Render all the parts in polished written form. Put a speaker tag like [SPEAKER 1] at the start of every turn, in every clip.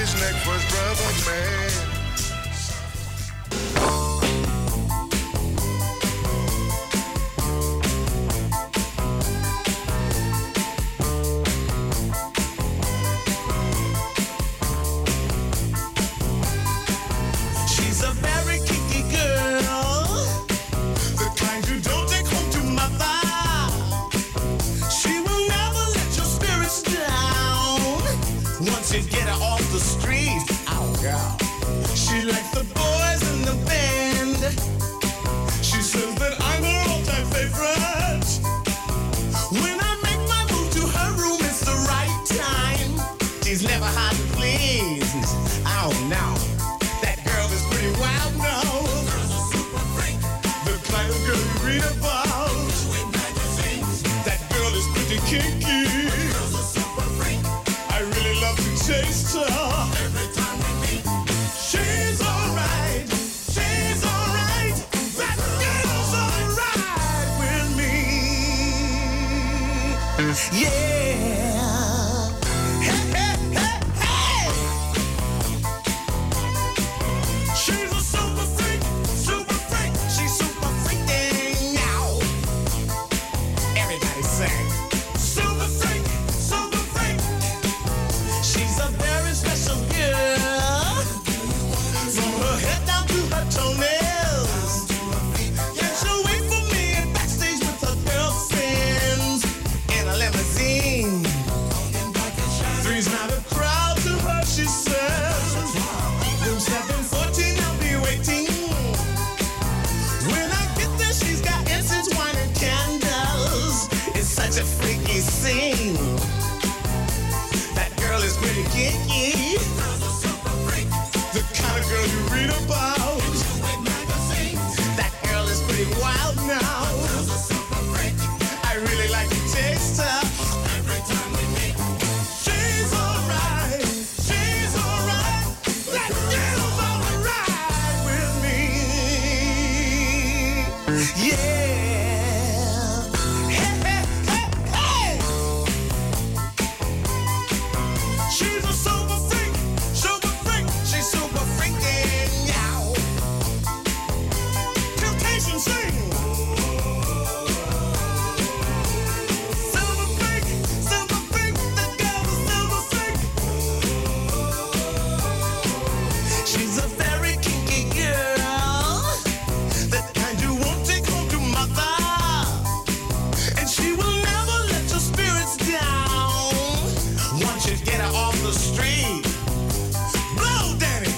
[SPEAKER 1] his neck for his brother, man.
[SPEAKER 2] To get her off the street, oh girl. She likes the boys in the band. She says that I'm her all-time favorite. When I make my move to her room, it's the right time. She's never hard to please. Oh no, that girl is pretty wild now. Girl's a super freak. The kind of girl you read about. That girl is pretty kinky. Girl's a super freak. I really love to taste her. Every time we meet, she's alright. She's alright. That girl's alright with me. Yeah. Hey, hey, hey, hey. She's a super freak. Super freak. She's super freaking now. Everybody sing. Super freak. Super freak. She's a very special girl. From her head down to her toenails. Can't you wait for me and backstage with her girlfriends in a limousine? Three's not a crowd to her, she says. Room 714, I'll be waiting. When I get there, she's got incense, wine, and candles. It's such a freaky scene. That girl is pretty kinky. The kind of girl you read about. That girl is pretty wild now. I really like to taste her. Every time we meet, she's alright. She's alright. That girl's alright with me. Yeah. Hey, hey, hey, hey. She's a super freak. Super freak. She's super freaking now. Temptation sing. Silver freak. Silver freak. That girl is silver freak. She's a very kinky girl. That kind you won't take home to mother. And she will never let your spirits down. Once you get her off the street. Blow, Danny.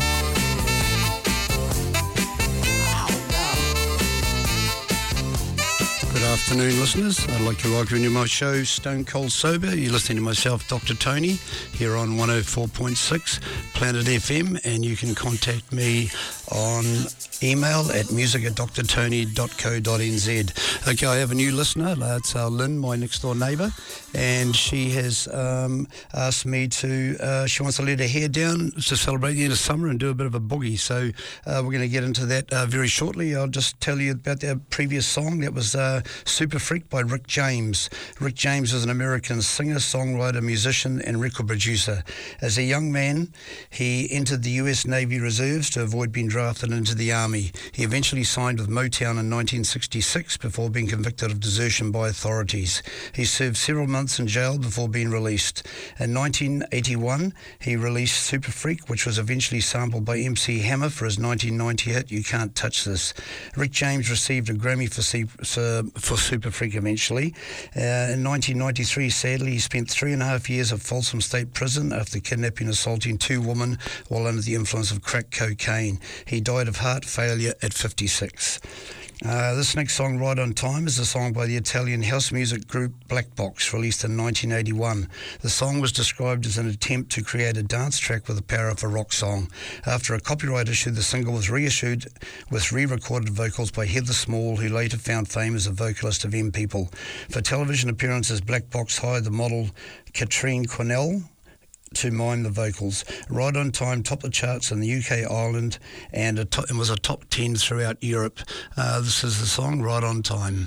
[SPEAKER 3] Good afternoon, listeners. I'd like to welcome you to my show, Stone Cold Sober. You're listening to myself, Dr. Tony, here on 104.6 Planet FM, and you can contact me on email at music@drtony.co.nz. Okay, I have a new listener. It's Lynn, my next door neighbour, and she has asked me to, she wants to let her hair down to celebrate the end of summer and do a bit of a boogie. So we're going to get into that very shortly. I'll just tell you about our previous song. That was Super Freak by Rick James. Rick James is an American singer, songwriter, musician, and record producer. As a young man, he entered the US Navy Reserves to avoid being drafted into the Army. He eventually signed with Motown in 1966 before being convicted of desertion by authorities. He served several months in jail before being released. In 1981, he released Super Freak, which was eventually sampled by MC Hammer for his 1990 hit, You Can't Touch This. Rick James received a Grammy for Super Freak eventually. In 1993, sadly, he spent 3.5 years of Folsom State Prison after kidnapping and assaulting 2 women while under the influence of crack cocaine. He died of heart failure at 56. This next song, Right on Time, is a song by the Italian house music group Black Box, released in 1981. The song was described as an attempt to create a dance track with the power of a rock song. After a copyright issue, the single was reissued with re-recorded vocals by Heather Small, who later found fame as a vocalist of M People. For television appearances, Black Box hired the model Katrine Cornell to mime the vocals. Right on Time topped the charts in the UK, Ireland, and was a top 10 throughout Europe. This is the song, Right on Time.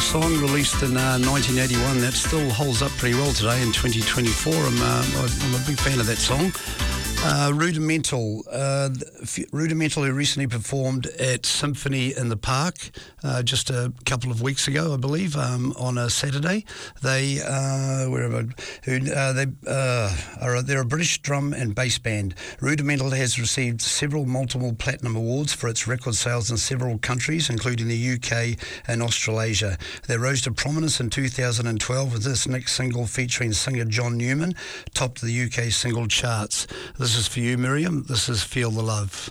[SPEAKER 3] song released in 1981 that still holds up pretty well today in 2024. I'm a big fan of that song. Rudimental. Rudimental, who recently performed at Symphony in the Park just a couple of weeks ago, I believe, on a Saturday. They're a British drum and bass band. Rudimental has received several multiple platinum awards for its record sales in several countries, including the UK and Australasia. They rose to prominence in 2012 with this next single featuring singer John Newman, topped the UK single charts. This is for you, Miriam. This is Feel the Love.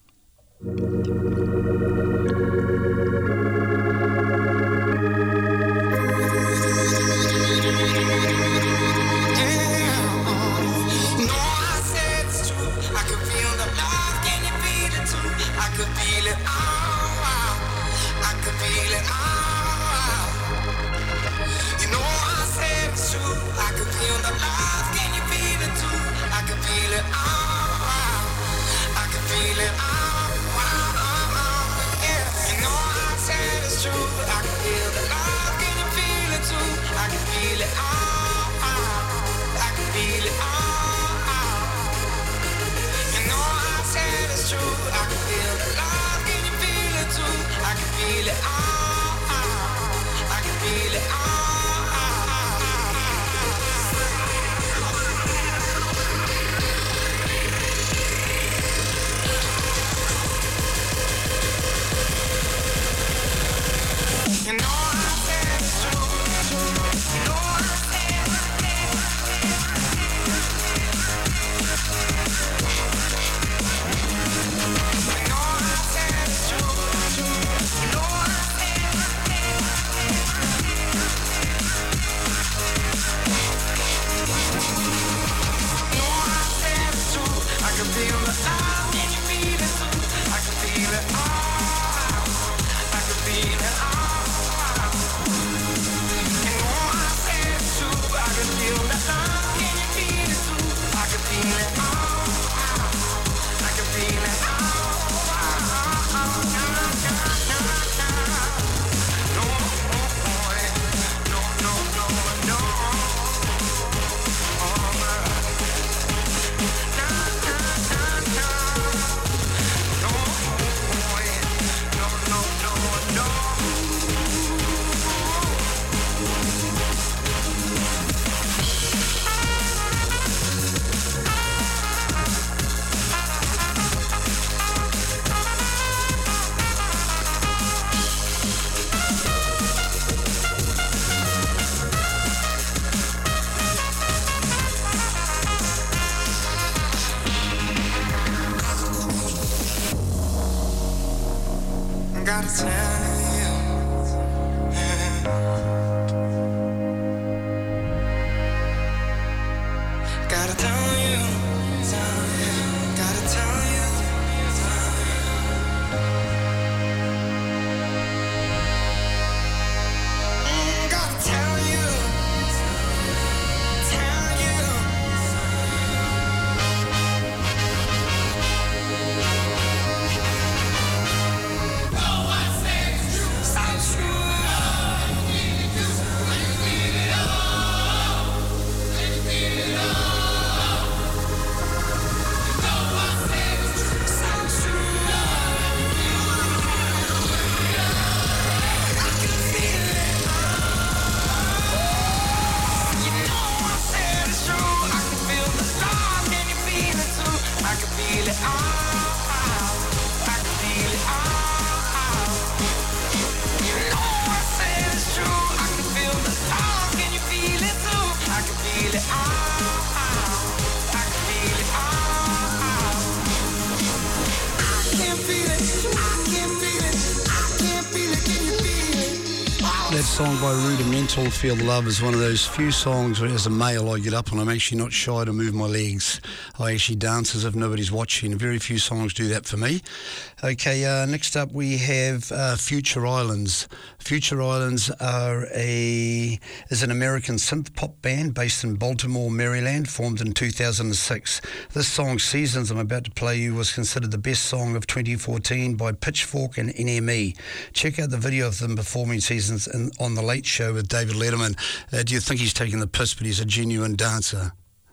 [SPEAKER 2] Gotta tell you, gotta tell you, gotta tell you, gotta tell you, tell you.
[SPEAKER 3] That song by Rudimental, Feel the Love, is one of those few songs where as a male I get up and I'm actually not shy to move my legs. I actually dance as if nobody's watching. Very few songs do that for me. Okay, next up we have Future Islands. Future Islands is an American synth pop band based in Baltimore, Maryland, formed in 2006. This song, Seasons, I'm about to play you, was considered the best song of 2014 by Pitchfork and NME. Check out the video of them performing Seasons on The Late Show with David Letterman. Do you think he's taking the piss, but he's a genuine dancer?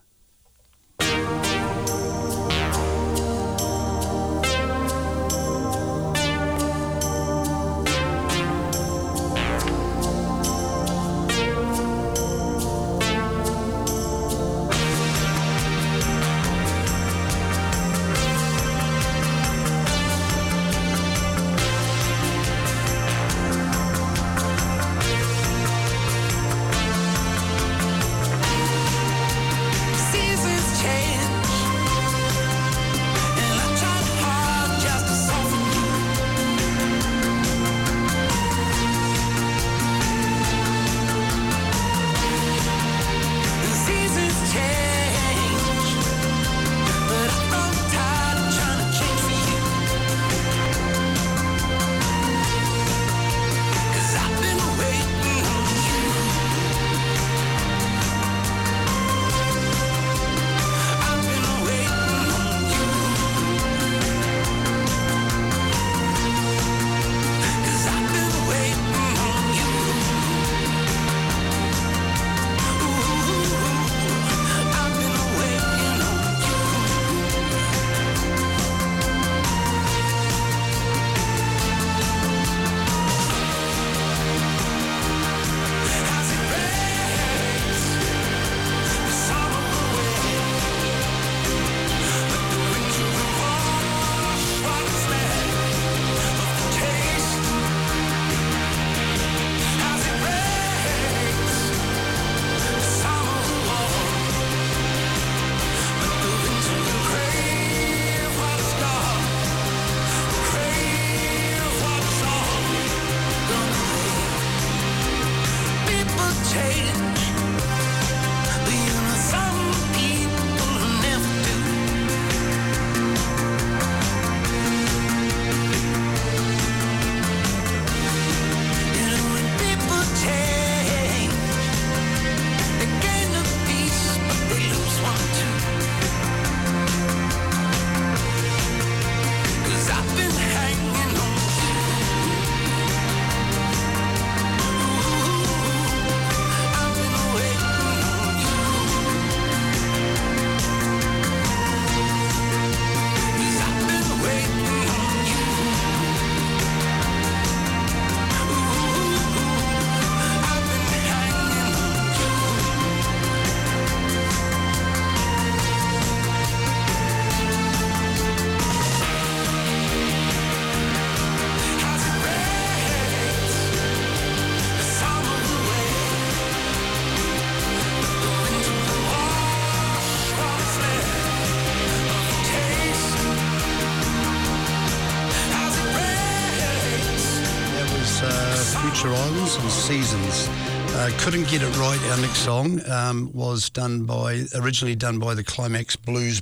[SPEAKER 3] Future Islands and Seasons. Couldn't Get It Right, our next song, was originally done by the Climax Blues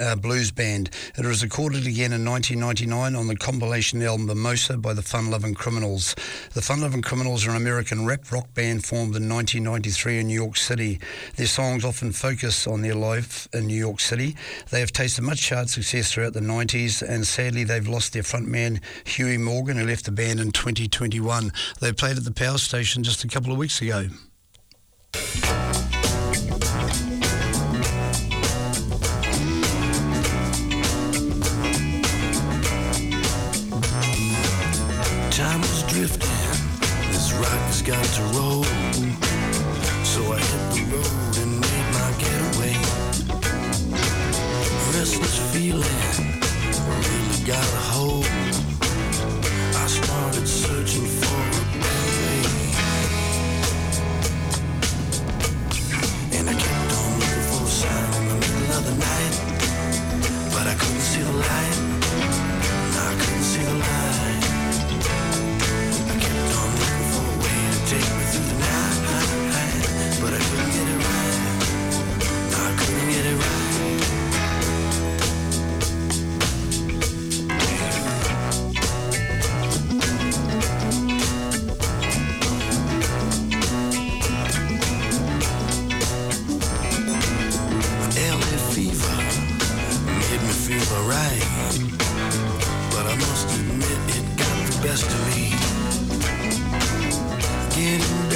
[SPEAKER 3] Band. It was recorded again in 1999 on the compilation album Mimosa by the Fun Lovin' Criminals. The Fun Lovin' Criminals are an American rap rock band formed in 1993 in New York City. Their songs often focus on their life in New York City. They have tasted much chart success throughout the 90s, and sadly they've lost their frontman Huey Morgan, who left the band in 2021. They played at the Power Station just a couple of weeks ago.
[SPEAKER 4] Time was drifting, this rock has got to roll. So I hit the road and made my getaway. Restless feeling really got a hold. I started searching for a better way. And I kept on looking for a sign in the middle of the night. But I couldn't see the light. No, I couldn't see the light. I kept on looking for a way to take me through the night. But I couldn't get it right. No, I couldn't get it right. Right, but I must admit it got the best of me. Getting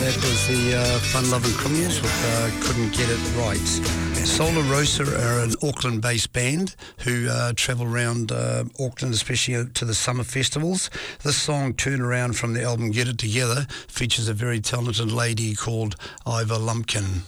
[SPEAKER 3] That was the Fun Lovin' Criminals with Couldn't Get It Right. Solar Rosa are an Auckland-based band who travel around Auckland, especially to the summer festivals. This song, Turn Around, from the album Get It Together, features a very talented lady called Iva Lumpkin.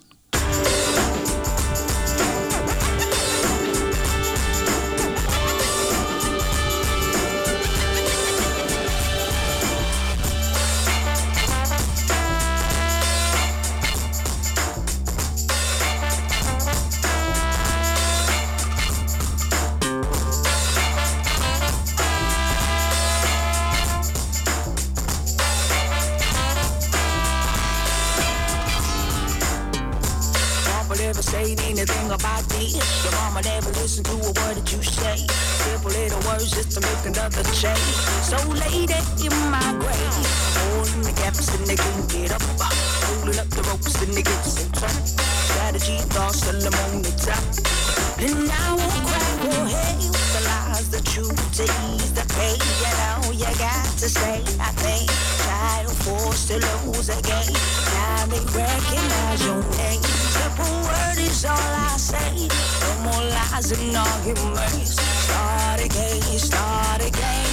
[SPEAKER 5] Never say anything about me. Your mama never listened to a word that you say. Simple little words just to make another change. So lady in my grave, holding the gaps and they can't get up. Pulling up the ropes and they get so tight. Strategy, thoughts, tell them on the top. And I won't crack your head with the lies, the truth, to ease the pain. You know you got to say, I think. Child forced to lose again. Now they recognize your name. Simple word is all I say. No more lies and arguments. Start again, start again.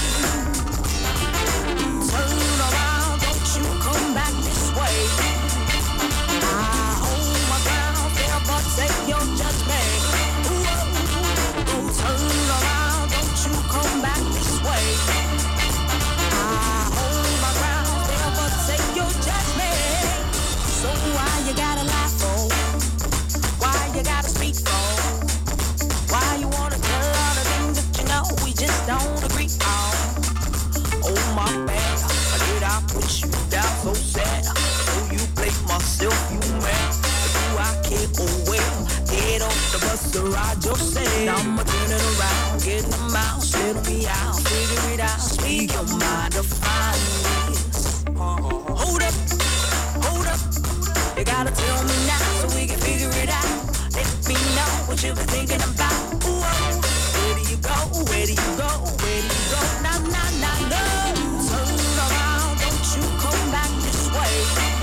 [SPEAKER 5] Turn around, don't you come back this way. I hold my ground, never take your judgment. Whoa. Oh, turn around, don't you come back this way. I hold my ground, never take your judgment. So why you gotta lie for? Why you gotta speak for? Why you wanna tell all the things that you know we just don't agree on? Oh my bad, did I put you down so sad? So you blame myself, you mad? Do I care? Oh well, get off the bus or ride yourself. I'ma turn it around, get them out, settle me out, figure it out, speak your mind, define this. Hold up, hold up. You gotta tell me now so we can figure it out. Let me know what you've been thinking about. Ooh, where do you go? Where do you go? Where do you go? Nah, nah, nah, no. Turn around, don't you come back this way.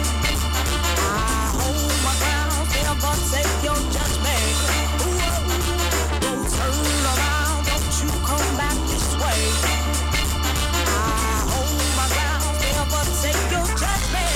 [SPEAKER 5] I hold my ground, never take your judgment. Ooh, don't turn around, don't you come back this way. I hold my ground, never take your judgment.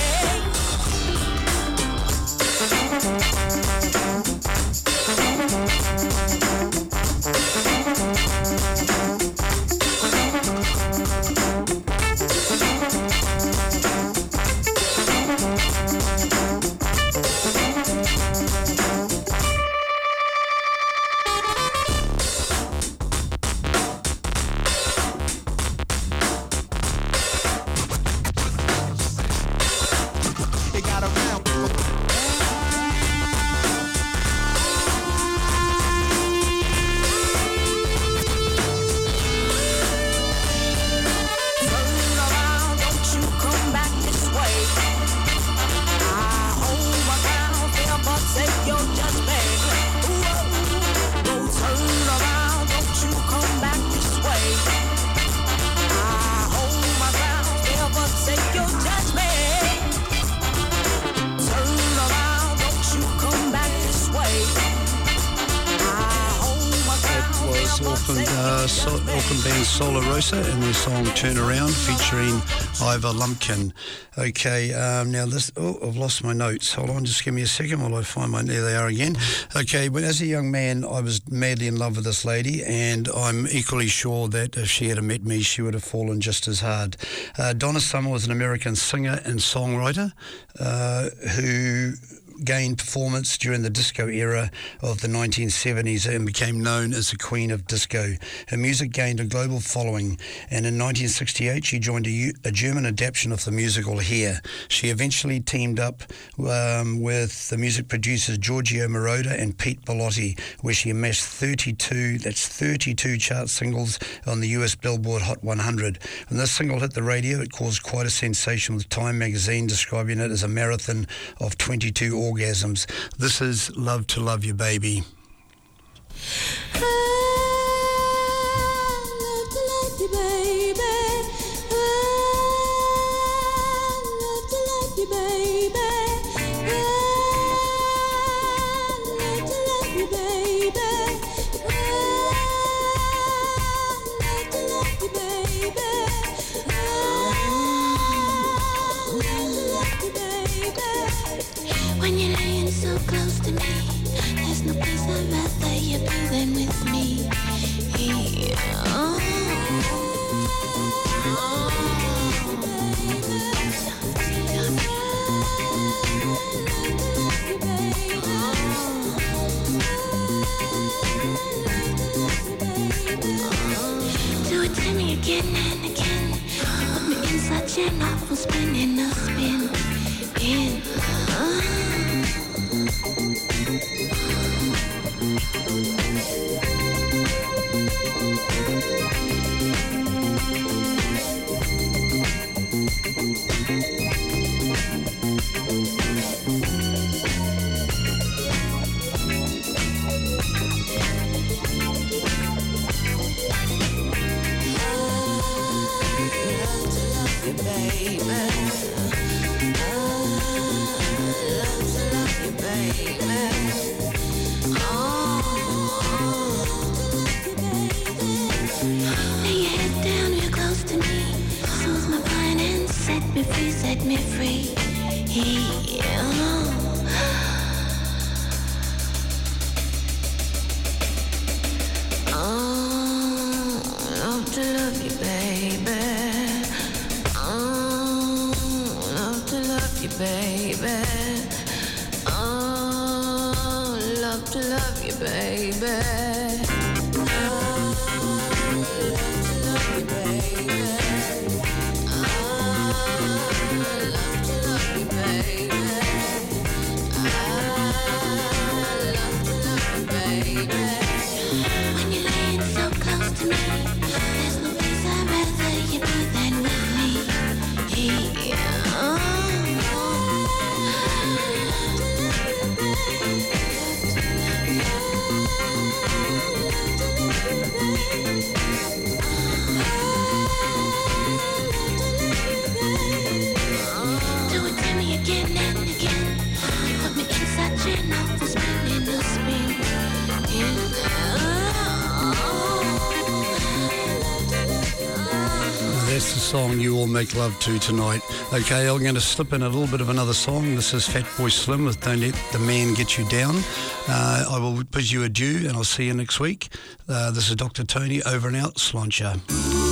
[SPEAKER 3] Auckland band Solar Rosa and their song Turn Around featuring Iva Lumpkin. Okay, now this, I've lost my notes. Hold on, just give me a second while I find my, there they are again. Okay, when as a young man, I was madly in love with this lady, and I'm equally sure that if she had met me, she would have fallen just as hard. Donna Summer was an American singer and songwriter who gained performance during the disco era of the 1970s and became known as the Queen of Disco. Her music gained a global following, and in 1968 she joined a German adaptation of the musical Hair. She eventually teamed up with the music producers Giorgio Moroder and Pete Bellotti, where she amassed 32 chart singles on the US Billboard Hot 100. When this single hit the radio, it caused quite a sensation, with Time magazine describing it as a marathon of 22 orgasms. This is Love to Love You Baby.
[SPEAKER 6] I love to love you, baby. I love to love you, baby. to me. There's no place I'd rather you be than with me. Do it to me again and again. Put me in such an awful spin and a spin. Set me free. Love to love you, baby. Love to love you, baby. Love to love you, baby.
[SPEAKER 3] That's the song you all make love to tonight. Okay, I'm going to slip in a little bit of another song. This is Fatboy Slim with Don't Let the Man Get You Down. I will bid you adieu and I'll see you next week. This is Dr. Tony, over and out, Sláinte.